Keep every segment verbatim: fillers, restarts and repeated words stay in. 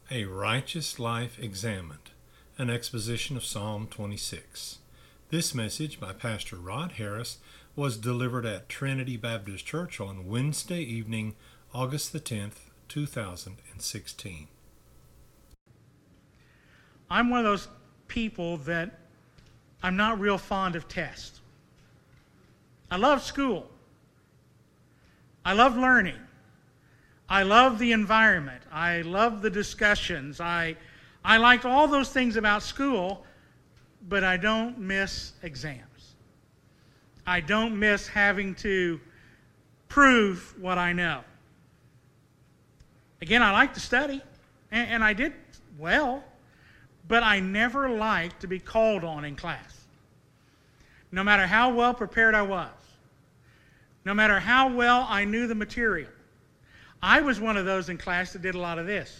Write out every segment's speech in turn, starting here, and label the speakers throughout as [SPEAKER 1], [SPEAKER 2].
[SPEAKER 1] A Righteous Life Examined, an exposition of Psalm twenty-six. This message by Pastor Rod Harris was delivered at Trinity Baptist Church on Wednesday evening, August the tenth, two thousand sixteen.
[SPEAKER 2] I'm one of those people that I'm not real fond of tests. I love school. I love learning. I love the environment. I love the discussions. I, I like all those things about school, but I don't miss exams. I don't miss having to prove what I know. Again, I like to study, and, and I did well, but I never liked to be called on in class. No matter how well prepared I was, no matter how well I knew the material, I was one of those in class that did a lot of this.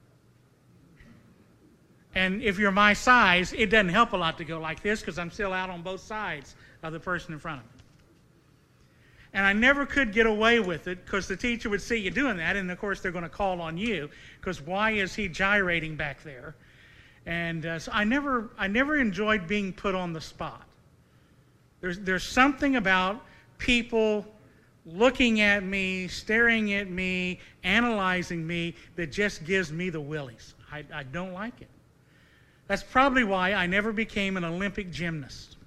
[SPEAKER 2] And if you're my size, it doesn't help a lot to go like this because I'm still out on both sides of the person in front of me. And I never could get away with it because the teacher would see you doing that, and of course they're going to call on you because why is he gyrating back there? And uh, so I never, I never enjoyed being put on the spot. There's, there's something about people looking at me, staring at me, analyzing me, that just gives me the willies. I, I don't like it. That's probably why I never became an Olympic gymnast.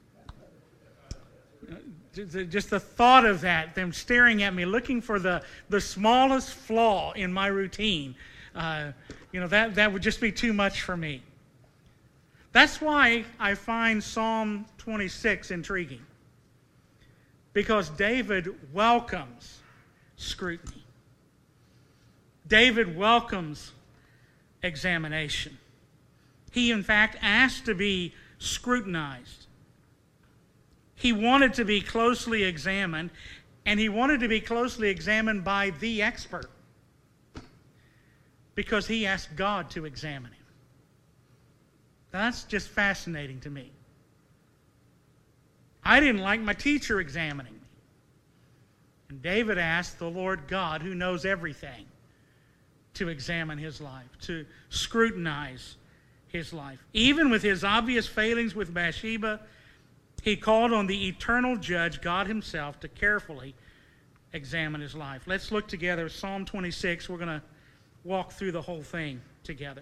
[SPEAKER 2] Just the thought of that, them staring at me, looking for the, the smallest flaw in my routine, uh, you know, that, that would just be too much for me. That's why I find Psalm twenty-six intriguing. Because David welcomes scrutiny. David welcomes examination. He, in fact, asked to be scrutinized. He wanted to be closely examined, and he wanted to be closely examined by the expert because he asked God to examine him. Now, that's just fascinating to me. I didn't like my teacher examining me. And David asked the Lord God, who knows everything, to examine his life, to scrutinize his life. Even with his obvious failings with Bathsheba, he called on the eternal judge, God himself, to carefully examine his life. Let's look together. Psalm twenty-six, we're going to walk through the whole thing together.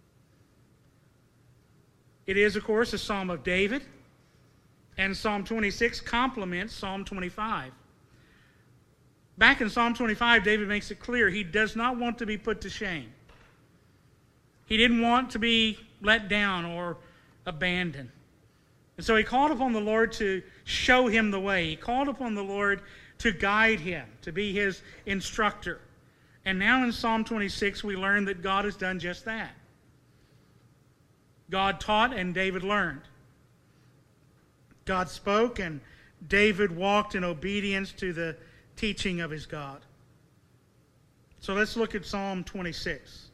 [SPEAKER 2] It is, of course, a psalm of David. And Psalm twenty-six complements Psalm twenty-five. Back in Psalm twenty-five, David makes it clear he does not want to be put to shame. He didn't want to be let down or abandoned. And so he called upon the Lord to show him the way. He called upon the Lord to guide him, to be his instructor. And now in Psalm twenty-six, we learn that God has done just that. God taught and David learned. God spoke, and David walked in obedience to the teaching of his God. So let's look at Psalm twenty-six.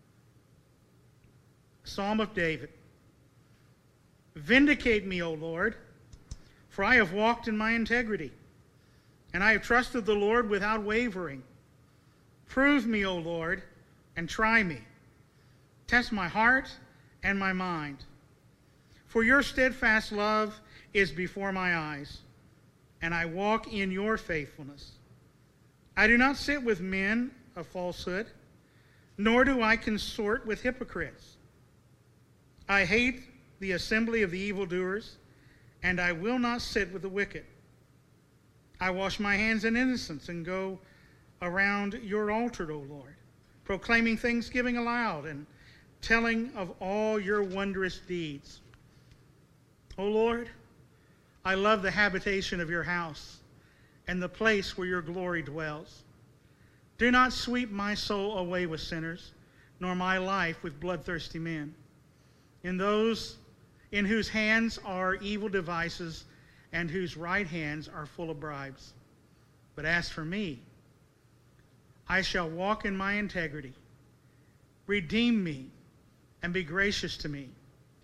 [SPEAKER 2] Psalm of David. Vindicate me, O Lord, for I have walked in my integrity, and I have trusted the Lord without wavering. Prove me, O Lord, and try me. Test my heart and my mind. For your steadfast love is before my eyes, and I walk in your faithfulness. I do not sit with men of falsehood, nor do I consort with hypocrites. I hate the assembly of the evildoers, and I will not sit with the wicked. I wash my hands in innocence and go around your altar, O Lord, proclaiming thanksgiving aloud and telling of all your wondrous deeds. O Lord, I love the habitation of your house and the place where your glory dwells. Do not sweep my soul away with sinners, nor my life with bloodthirsty men, in those in whose hands are evil devices and whose right hands are full of bribes. But as for me, I shall walk in my integrity. Redeem me and be gracious to me.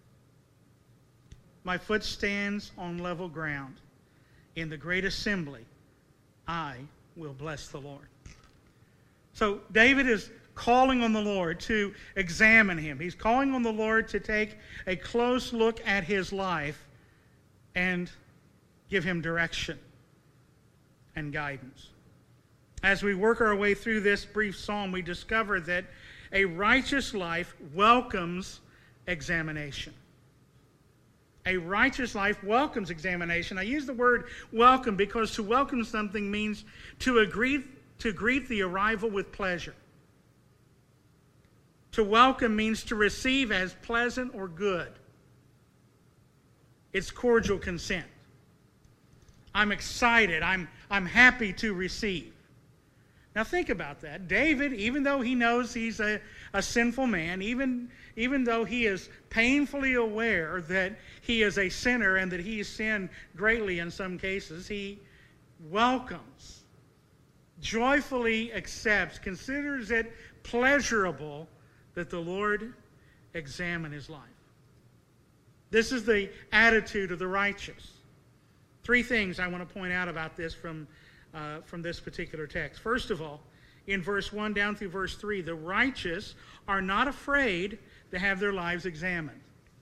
[SPEAKER 2] My foot stands on level ground. In the great assembly, I will bless the Lord. So David is calling on the Lord to examine him. He's calling on the Lord to take a close look at his life and give him direction and guidance. As we work our way through this brief psalm, we discover that a righteous life welcomes examination. A righteous life welcomes examination. I use the word welcome because to welcome something means to agree, to greet the arrival with pleasure. To welcome means to receive as pleasant or good. It's cordial consent. I'm excited. I'm, I'm happy to receive. Now think about that. David, even though he knows he's a, a sinful man, even, even though he is painfully aware that he is a sinner and that he has sinned greatly in some cases, he welcomes, joyfully accepts, considers it pleasurable that the Lord examine his life. This is the attitude of the righteous. Three things I want to point out about this from, uh, from this particular text. First of all, in verse one down through verse three, the righteous are not afraid to have their lives examined.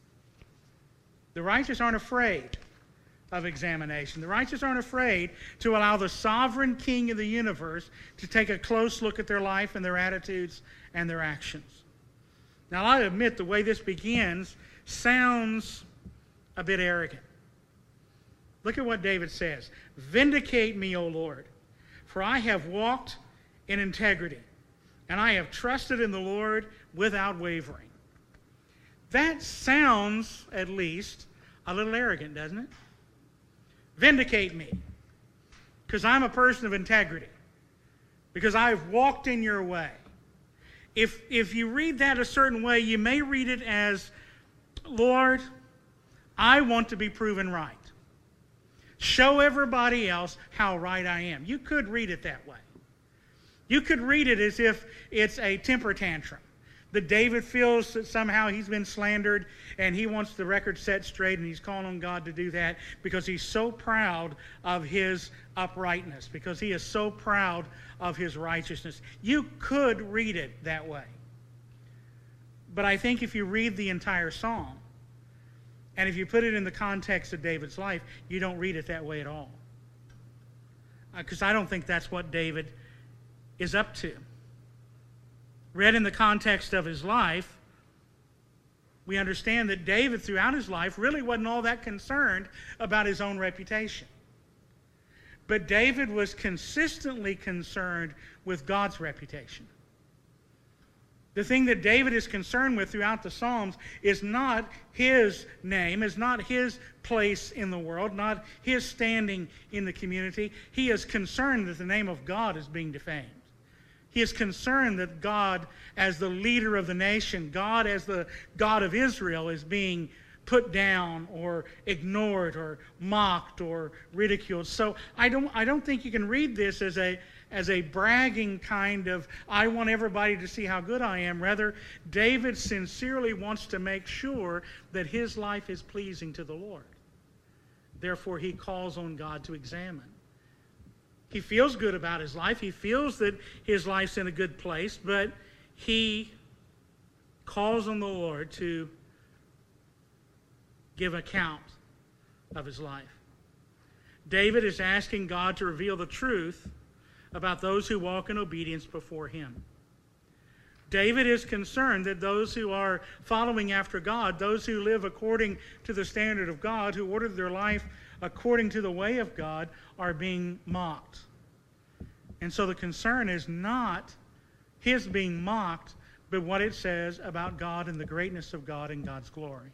[SPEAKER 2] The righteous aren't afraid of examination. The righteous aren't afraid to allow the sovereign King of the universe to take a close look at their life and their attitudes and their actions. Now, I admit the way this begins sounds a bit arrogant. Look at what David says. Vindicate me, O Lord, for I have walked in integrity, and I have trusted in the Lord without wavering. That sounds, at least, a little arrogant, doesn't it? Vindicate me, because I'm a person of integrity, because I've walked in your way. If, if you read that a certain way, you may read it as, Lord, I want to be proven right. Show everybody else how right I am. You could read it that way. You could read it as if it's a temper tantrum, that David feels that somehow he's been slandered and he wants the record set straight, and he's calling on God to do that because he's so proud of his uprightness, because he is so proud of his righteousness. You could read it that way. But I think if you read the entire psalm, and if you put it in the context of David's life, you don't read it that way at all. Because uh, I don't think that's what David is up to. Read in the context of his life, we understand that David throughout his life really wasn't all that concerned about his own reputation. But David was consistently concerned with God's reputation. The thing that David is concerned with throughout the Psalms is not his name, is not his place in the world, not his standing in the community. He is concerned that the name of God is being defamed. He is concerned that God, as the leader of the nation, God as the God of Israel, is being put down or ignored or mocked or ridiculed. So I don't, I don't think you can read this as a as a bragging kind of, I want everybody to see how good I am. Rather, David sincerely wants to make sure that his life is pleasing to the Lord. Therefore, he calls on God to examine. He feels good about his life. He feels that his life's in a good place, but he calls on the Lord to give account of his life. David is asking God to reveal the truth about those who walk in obedience before him. David is concerned that those who are following after God, those who live according to the standard of God, who order their life according to the way of God, are being mocked. And so the concern is not his being mocked, but what it says about God and the greatness of God and God's glory.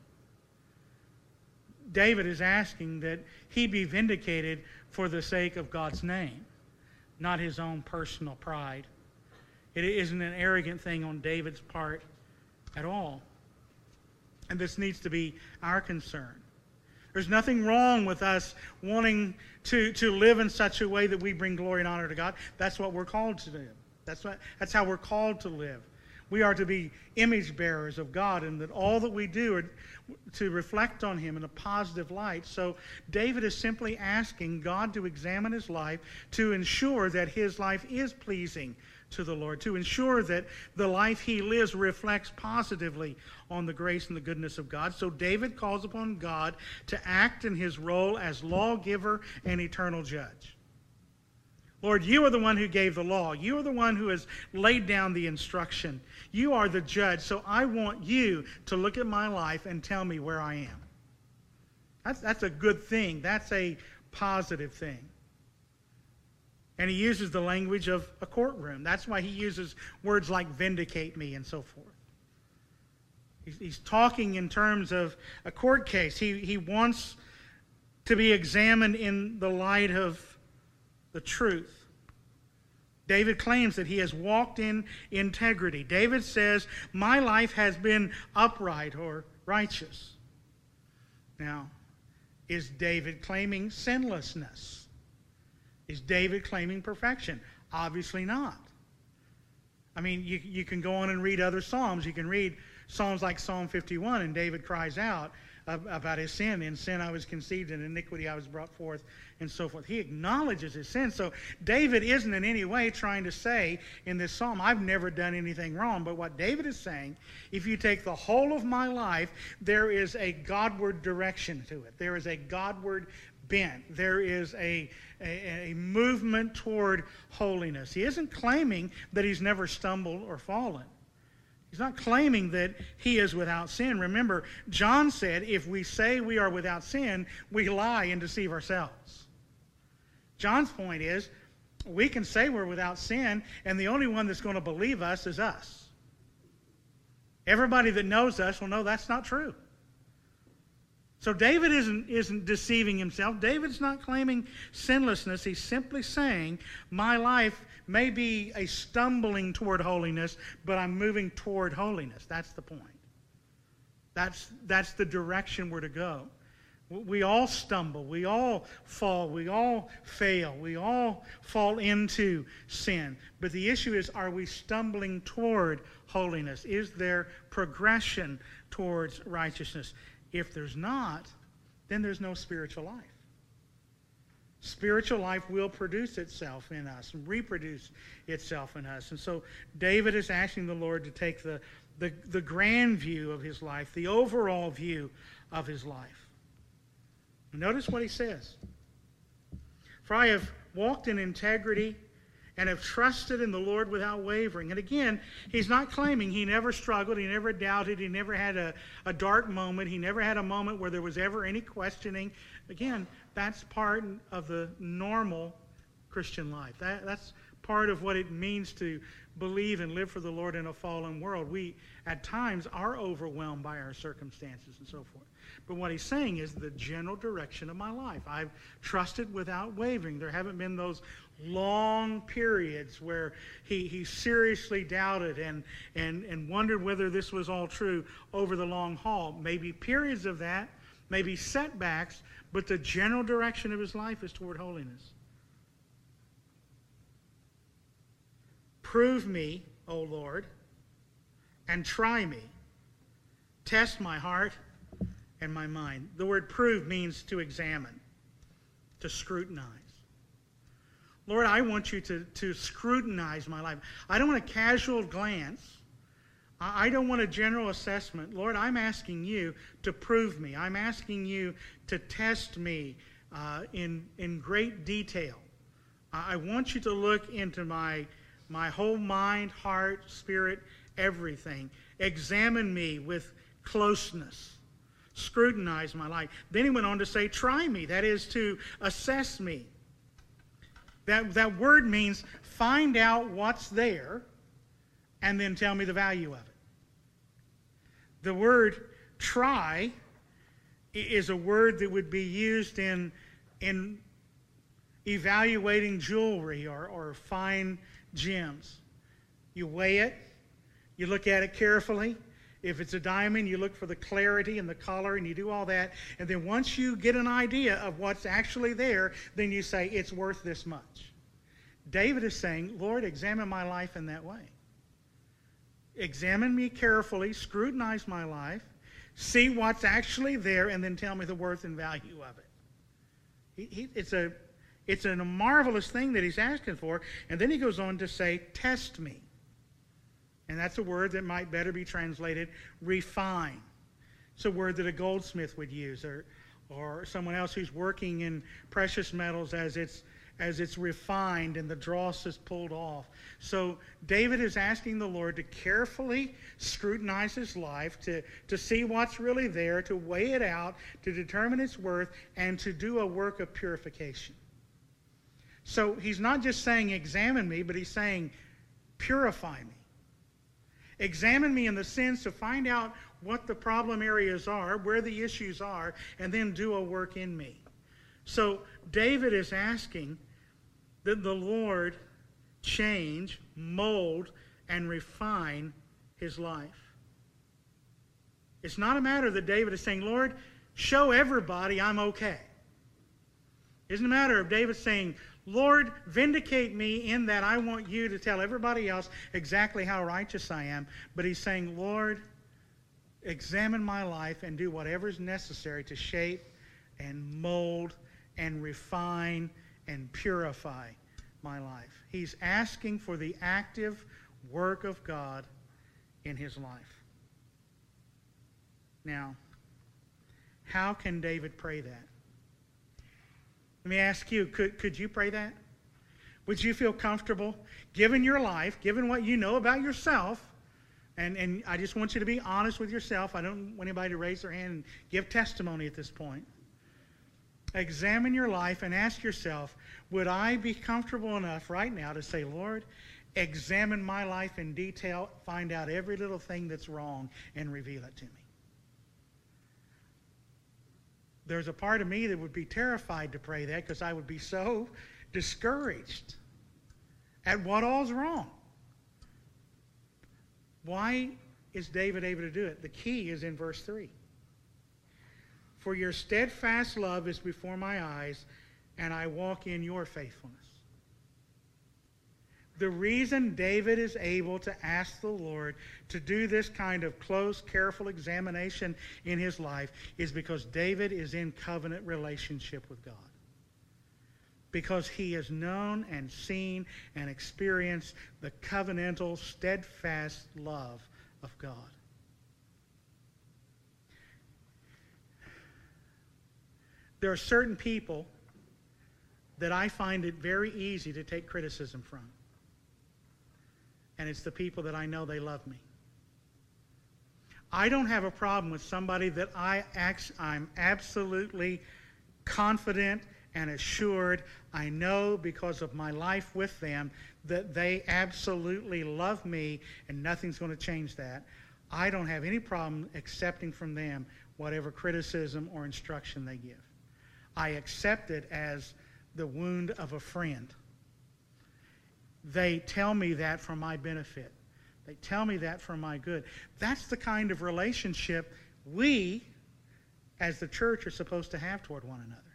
[SPEAKER 2] David is asking that he be vindicated for the sake of God's name, not his own personal pride. It isn't an arrogant thing on David's part at all. And this needs to be our concern. There's nothing wrong with us wanting to, to live in such a way that we bring glory and honor to God. That's what we're called to do. That's what, that's how we're called to live. We are to be image bearers of God, and that all that we do are to reflect on him in a positive light. So David is simply asking God to examine his life to ensure that his life is pleasing to the Lord, to ensure that the life he lives reflects positively on the grace and the goodness of God. So David calls upon God to act in his role as lawgiver and eternal judge. Lord, you are the one who gave the law. You are the one who has laid down the instruction. You are the judge, so I want you to look at my life and tell me where I am. That's, that's a good thing. That's a positive thing. And he uses the language of a courtroom. That's why he uses words like vindicate me and so forth. He's, he's talking in terms of a court case. He, he wants to be examined in the light of the truth. David claims that he has walked in integrity. David says, my life has been upright or righteous. Now, is David claiming sinlessness? Is David claiming perfection? Obviously not. I mean, you, you can go on and read other Psalms. You can read Psalms like Psalm fifty-one, and David cries out about his sin. In sin I was conceived, in iniquity I was brought forth, and so forth. He acknowledges his sin. So David isn't in any way trying to say in this psalm, I've never done anything wrong. But what David is saying, if you take the whole of my life, there is a Godward direction to it. There is a Godward bent. There is a, a, a movement toward holiness. He isn't claiming that he's never stumbled or fallen. He's not claiming that he is without sin. Remember, John said, if we say we are without sin, we lie and deceive ourselves. John's point is, we can say we're without sin, and the only one that's going to believe us is us. Everybody that knows us will know that's not true. So David isn't, isn't deceiving himself. David's not claiming sinlessness. He's simply saying, my life may be a stumbling toward holiness, but I'm moving toward holiness. That's the point. That's, that's the direction we're to go. We all stumble. We all fall. We all fail. We all fall into sin. But the issue is, are we stumbling toward holiness? Is there progression towards righteousness? If there's not, then there's no spiritual life. Spiritual life will produce itself in us and reproduce itself in us. And so David is asking the Lord to take the, the, the grand view of his life, the overall view of his life. Notice what he says. For I have walked in integrity and have trusted in the Lord without wavering. And again, he's not claiming he never struggled, he never doubted, he never had a, a dark moment, he never had a moment where there was ever any questioning. Again, that's part of the normal Christian life. That, that's part of what it means to believe and live for the Lord in a fallen world. We, at times, are overwhelmed by our circumstances and so forth. But what he's saying is the general direction of my life. I've trusted without wavering. There haven't been those long periods where he, he seriously doubted and, and, and wondered whether this was all true over the long haul. Maybe periods of that, maybe setbacks, but the general direction of his life is toward holiness. Prove me, O Lord, and try me. Test my heart and my mind. The word prove means to examine, to scrutinize. Lord, I want you to, to scrutinize my life. I don't want a casual glance. I don't want a general assessment. Lord, I'm asking you to prove me. I'm asking you to test me uh, in, in great detail. I want you to look into my, my whole mind, heart, spirit, everything. Examine me with closeness. Scrutinize my life. Then he went on to say, try me. That is to assess me. That, that word means find out what's there and then tell me the value of it. The word try is a word that would be used in, in evaluating jewelry or, or fine gems. You weigh it, you look at it carefully. If it's a diamond, you look for the clarity and the color, and you do all that. And then once you get an idea of what's actually there, then you say, it's worth this much. David is saying, Lord, examine my life in that way. Examine me carefully, scrutinize my life, see what's actually there, and then tell me the worth and value of it. He, he, it's a, it's a marvelous thing that he's asking for. And then he goes on to say, test me. And that's a word that might better be translated refine. It's a word that a goldsmith would use, or or someone else who's working in precious metals as it's as it's refined and the dross is pulled off. So David is asking the Lord to carefully scrutinize his life, to, to see what's really there, to weigh it out, to determine its worth, and to do a work of purification. So he's not just saying examine me, but he's saying purify me. Examine me in the sense to find out what the problem areas are, where the issues are, and then do a work in me. So David is asking that the Lord change, mold, and refine his life. It's not a matter that David is saying, Lord, show everybody I'm okay. It isn't a matter of David saying, Lord, vindicate me in that I want you to tell everybody else exactly how righteous I am. But he's saying, Lord, examine my life and do whatever is necessary to shape and mold and refine and purify my life. He's asking for the active work of God in his life. Now, how can David pray that? Let me ask you, could, could you pray that? Would you feel comfortable, given your life, given what you know about yourself, and, and I just want you to be honest with yourself. I don't want anybody to raise their hand and give testimony at this point. Examine your life and ask yourself, would I be comfortable enough right now to say, Lord, examine my life in detail, find out every little thing that's wrong, and reveal it to me? There's a part of me that would be terrified to pray that because I would be so discouraged at what all's wrong. Why is David able to do it? The key is in verse three. For your steadfast love is before my eyes, and I walk in your faithfulness. The reason David is able to ask the Lord to do this kind of close, careful examination in his life is because David is in covenant relationship with God. Because he has known and seen and experienced the covenantal, steadfast love of God. There are certain people that I find it very easy to take criticism from. And it's the people that I know they love me. I don't have a problem with somebody that I act, I'm absolutely confident and assured, I know because of my life with them, that they absolutely love me and nothing's going to change that. I don't have any problem accepting from them whatever criticism or instruction they give. I accept it as the wound of a friend. They tell me that for my benefit. They tell me that for my good. That's the kind of relationship we, as the church, are supposed to have toward one another.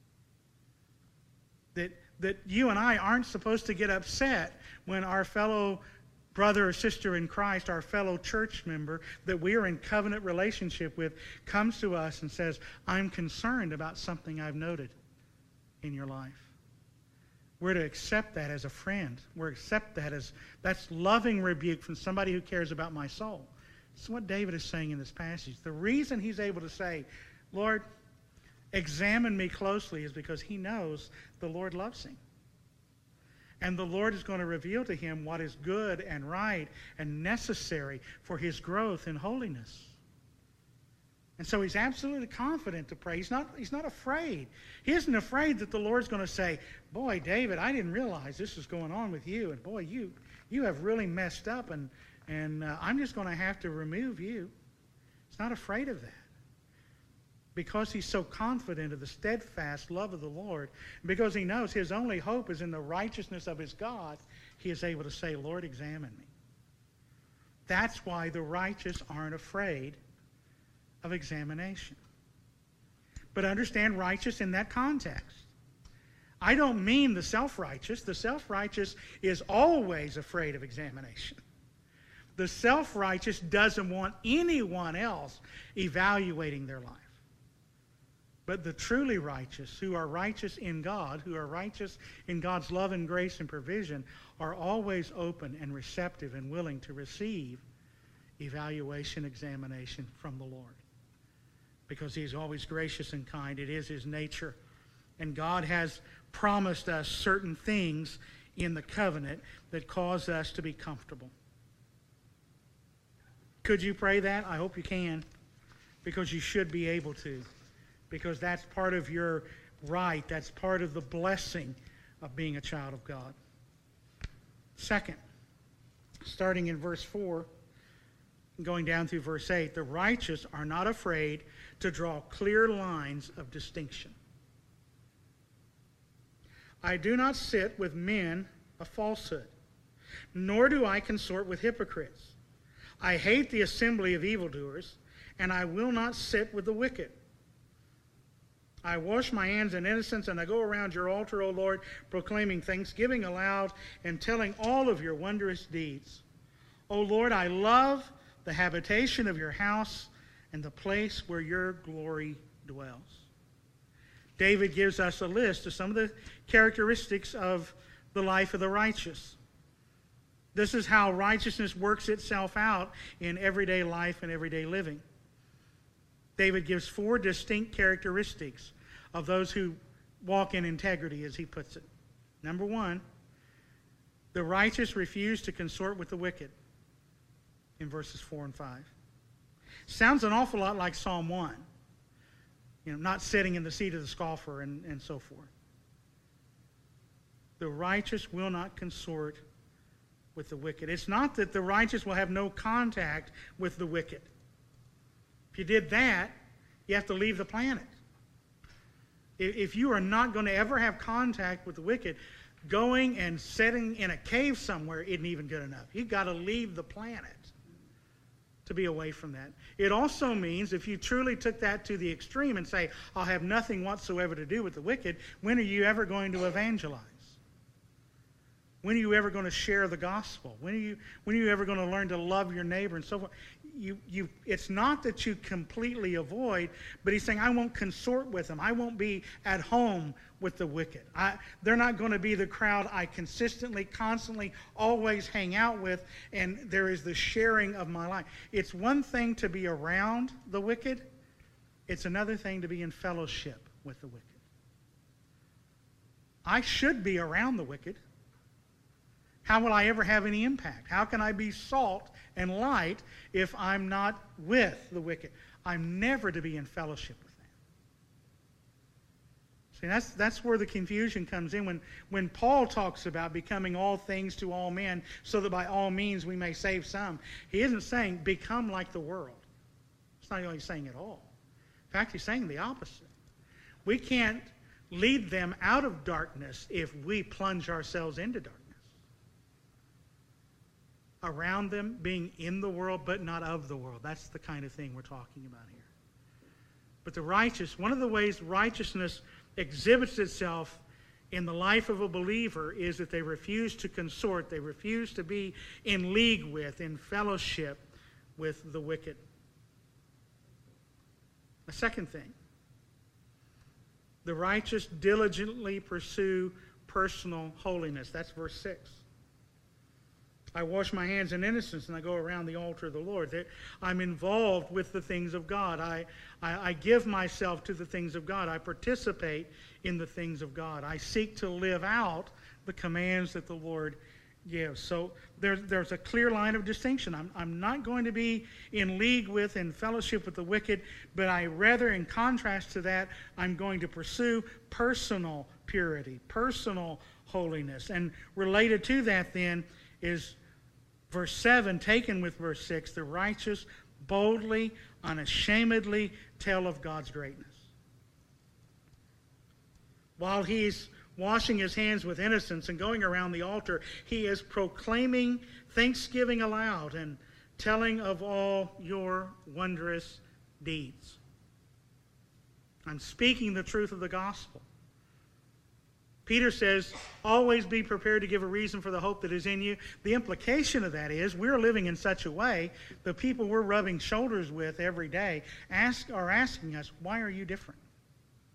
[SPEAKER 2] That, that you and I aren't supposed to get upset when our fellow brother or sister in Christ, our fellow church member that we are in covenant relationship with, comes to us and says, I'm concerned about something I've noted in your life. We're to accept that as a friend. We're to accept that as, that's loving rebuke from somebody who cares about my soul. That's what David is saying in this passage. The reason he's able to say, Lord, examine me closely, is because he knows the Lord loves him. And the Lord is going to reveal to him what is good and right and necessary for his growth in holiness. And so he's absolutely confident to pray. He's not, he's not afraid. He isn't afraid that the Lord's going to say, boy, David, I didn't realize this was going on with you. And boy, you you have really messed up, and, and uh, I'm just going to have to remove you. He's not afraid of that. Because he's so confident of the steadfast love of the Lord, because he knows his only hope is in the righteousness of his God, he is able to say, Lord, examine me. That's why the righteous aren't afraid of examination. But understand righteous in that context. I don't mean the self-righteous. The self-righteous is always afraid of examination. The self-righteous doesn't want anyone else evaluating their life. But the truly righteous, who are righteous in God, who are righteous in God's love and grace and provision, are always open and receptive and willing to receive evaluation, examination from the Lord. Because He's always gracious and kind. It is His nature. And God has promised us certain things in the covenant that cause us to be comfortable. Could you pray that? I hope you can, because you should be able to. Because that's part of your right. That's part of the blessing of being a child of God. Second, starting in verse four, going down through verse eight, the righteous are not afraid to draw clear lines of distinction. I do not sit with men of falsehood, nor do I consort with hypocrites. I hate the assembly of evildoers, and I will not sit with the wicked. I wash my hands in innocence, and I go around your altar, O Lord, proclaiming thanksgiving aloud and telling all of your wondrous deeds. O Lord, I love the habitation of your house and the place where your glory dwells. David gives us a list of some of the characteristics of the life of the righteous. This is how righteousness works itself out in everyday life and everyday living. David gives four distinct characteristics of those who walk in integrity, as he puts it. Number one, the righteous refuse to consort with the wicked, in verses four and five. Sounds an awful lot like Psalm one. You know, not sitting in the seat of the scoffer and, and so forth. The righteous will not consort with the wicked. It's not that the righteous will have no contact with the wicked. If you did that, you have to leave the planet. If you are not going to ever have contact with the wicked, going and sitting in a cave somewhere isn't even good enough. You've got to leave the planet to be away from that. It also means, if you truly took that to the extreme and say, I'll have nothing whatsoever to do with the wicked, when are you ever going to evangelize? When are you ever going to share the gospel? When are you, when are you ever going to learn to love your neighbor and so forth? You, you, it's not that you completely avoid, but he's saying, I won't consort with them. I won't be at home with the wicked. I, they're not going to be the crowd I consistently, constantly, always hang out with, and there is the sharing of my life. It's one thing to be around the wicked. It's another thing to be in fellowship with the wicked. I should be around the wicked. How will I ever have any impact? How can I be salt and light if I'm not with the wicked? I'm never to be in fellowship with them. See, that's, that's where the confusion comes in. When, when Paul talks about becoming all things to all men so that by all means we may save some, he isn't saying become like the world. It's not what he's saying at all. In fact, he's saying the opposite. We can't lead them out of darkness if we plunge ourselves into darkness. Around them, being in the world, but not of the world. That's the kind of thing we're talking about here. But the righteous, one of the ways righteousness exhibits itself in the life of a believer is that they refuse to consort, they refuse to be in league with, in fellowship with the wicked. A second thing, the righteous diligently pursue personal holiness. That's verse six. I wash my hands in innocence and I go around the altar of the Lord. I'm involved with the things of God. I, I, I give myself to the things of God. I participate in the things of God. I seek to live out the commands that the Lord gives. So there, there's a clear line of distinction. I'm, I'm not going to be in league with and fellowship with the wicked, but I rather, in contrast to that, I'm going to pursue personal purity, personal holiness. And related to that then is verse seven, taken with verse six, the righteous boldly, unashamedly tell of God's greatness. While he's washing his hands with innocence and going around the altar, he is proclaiming thanksgiving aloud and telling of all your wondrous deeds. I'm speaking the truth of the gospel. Peter says, always be prepared to give a reason for the hope that is in you. The implication of that is we're living in such a way, the people we're rubbing shoulders with every day ask, are asking us, why are you different?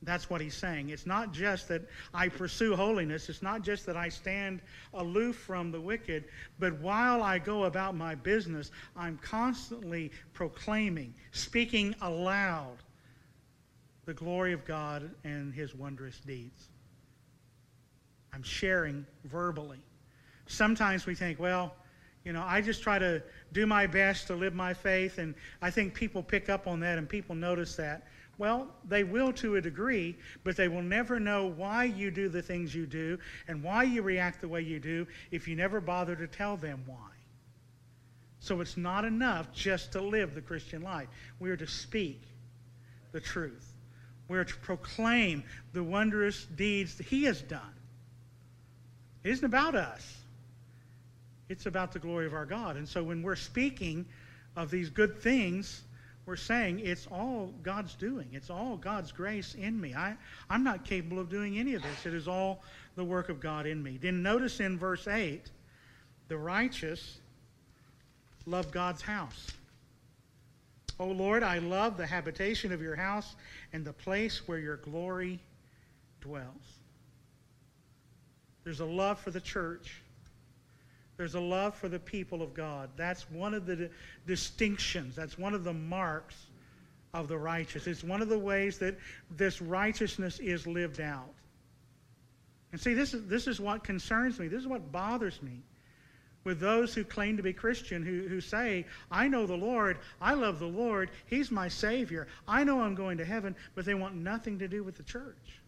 [SPEAKER 2] That's what he's saying. It's not just that I pursue holiness. It's not just that I stand aloof from the wicked. But while I go about my business, I'm constantly proclaiming, speaking aloud, the glory of God and his wondrous deeds. I'm sharing verbally. Sometimes we think, well, you know, I just try to do my best to live my faith, and I think people pick up on that and people notice that. Well, they will to a degree, but they will never know why you do the things you do and why you react the way you do if you never bother to tell them why. So it's not enough just to live the Christian life. We are to speak the truth. We are to proclaim the wondrous deeds that he has done. It isn't about us. It's about the glory of our God. And so when we're speaking of these good things, we're saying it's all God's doing. It's all God's grace in me. I, I'm not capable of doing any of this. It is all the work of God in me. Then notice in verse eight, the righteous love God's house. O Lord, I love the habitation of your house and the place where your glory dwells. There's a love for the church. There's a love for the people of God. That's one of the di- distinctions. That's one of the marks of the righteous. It's one of the ways that this righteousness is lived out. And see, this is, this is what concerns me. This is what bothers me with those who claim to be Christian, who, who say, I know the Lord, I love the Lord, he's my Savior, I know I'm going to heaven, but they want nothing to do with the church.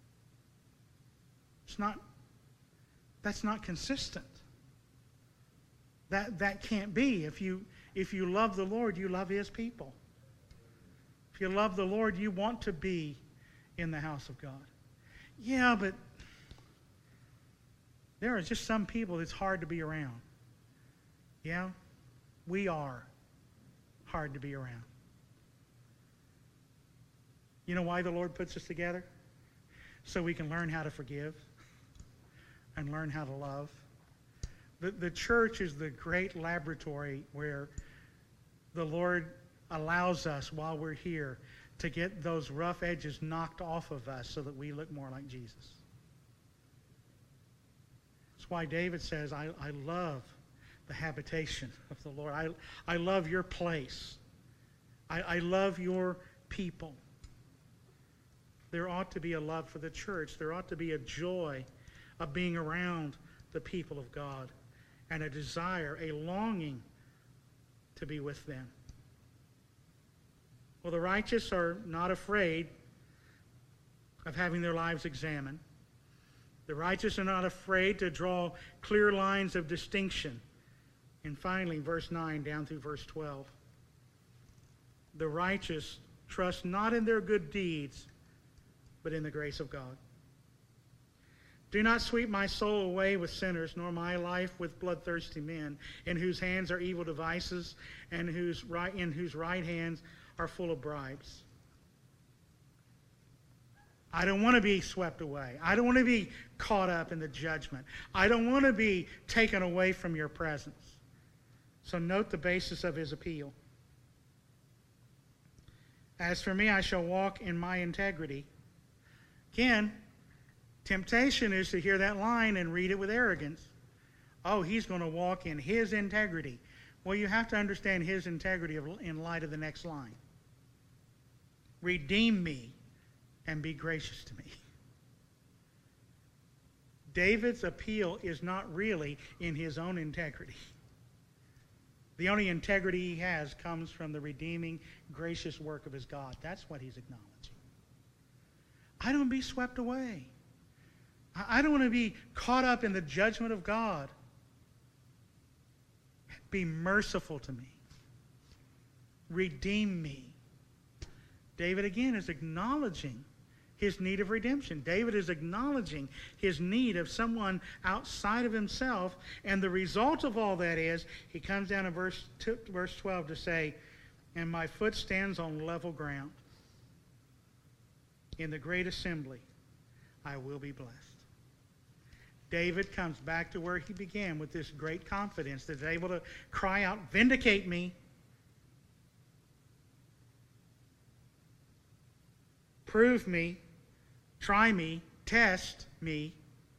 [SPEAKER 2] It's not, that's not consistent. That that can't be. If you if you love the Lord, you love his people. If you love the Lord, you want to be in the house of God. Yeah, but there are just some people it's hard to be around. Yeah, we are hard to be around. You know why the Lord puts us together? So we can learn how to forgive and learn how to love. The, the church is the great laboratory where the Lord allows us while we're here to get those rough edges knocked off of us so that we look more like Jesus. That's why David says, I, I love the habitation of the Lord. I, I love your place. I, I love your people. There ought to be a love for the church. There ought to be a joy of being around the people of God, and a desire, a longing to be with them. Well, the righteous are not afraid of having their lives examined. The righteous are not afraid to draw clear lines of distinction. And finally, verse nine down through verse twelve. The righteous trust not in their good deeds, but in the grace of God. Do not sweep my soul away with sinners, nor my life with bloodthirsty men, in whose hands are evil devices, and whose right, in whose right hands are full of bribes. I don't want to be swept away. I don't want to be caught up in the judgment. I don't want to be taken away from your presence. So note the basis of his appeal. As for me, I shall walk in my integrity. Again, temptation is to hear that line and read it with arrogance. Oh, he's going to walk in his integrity. Well, you have to understand his integrity in light of the next line. Redeem me and be gracious to me. David's appeal is not really in his own integrity. The only integrity he has comes from the redeeming, gracious work of his God. That's what he's acknowledging. I don't want to be swept away. I don't want to be caught up in the judgment of God. Be merciful to me. Redeem me. David again is acknowledging his need of redemption. David is acknowledging his need of someone outside of himself. And the result of all that is, he comes down in verse, two, verse twelve to say, and my foot stands on level ground. In the great assembly, I will be blessed. David comes back to where he began with this great confidence that he's able to cry out, vindicate me. Prove me Try me, test me.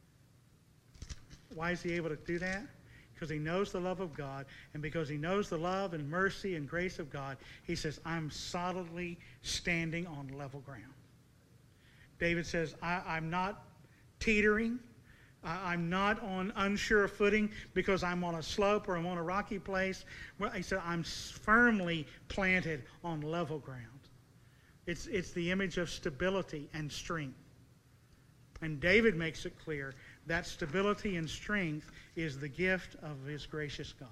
[SPEAKER 2] Why is he able to do that? Because he knows the love of God, and because he knows the love and mercy and grace of God, he says, I'm solidly standing on level ground. David says, I, I'm not teetering. I, I'm not on unsure footing because I'm on a slope or I'm on a rocky place. Well, he said, I'm firmly planted on level ground. It's, it's the image of stability and strength. And David makes it clear that stability and strength is the gift of his gracious God.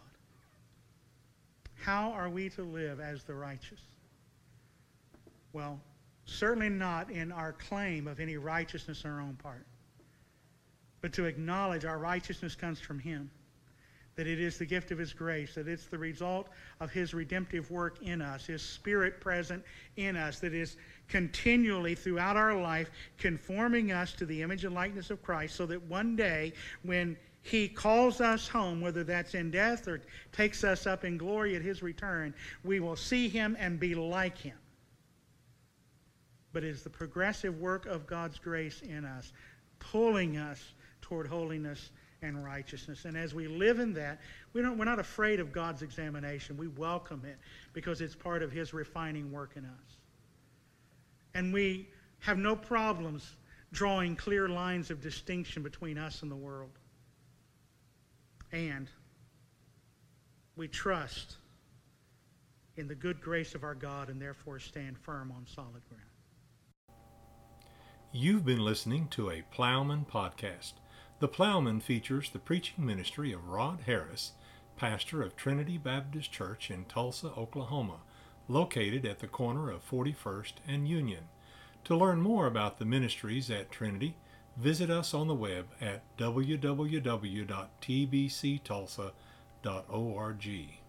[SPEAKER 2] How are we to live as the righteous? Well, certainly not in our claim of any righteousness on our own part, but to acknowledge our righteousness comes from him, that it is the gift of his grace, that it's the result of his redemptive work in us, his Spirit present in us, that is continually throughout our life conforming us to the image and likeness of Christ, so that one day when he calls us home, whether that's in death or takes us up in glory at his return, we will see him and be like him. But it is the progressive work of God's grace in us, pulling us toward holiness and righteousness. And as we live in that, we don't, we're not afraid of God's examination. We welcome it because it's part of his refining work in us. And we have no problems drawing clear lines of distinction between us and the world. And we trust in the good grace of our God and therefore stand firm on solid ground.
[SPEAKER 1] You've been listening to a Plowman podcast. The Plowman features the preaching ministry of Rod Harris, pastor of Trinity Baptist Church in Tulsa, Oklahoma, located at the corner of forty-first and Union. To learn more about the ministries at Trinity, visit us on the web at w w w dot t b c tulsa dot org.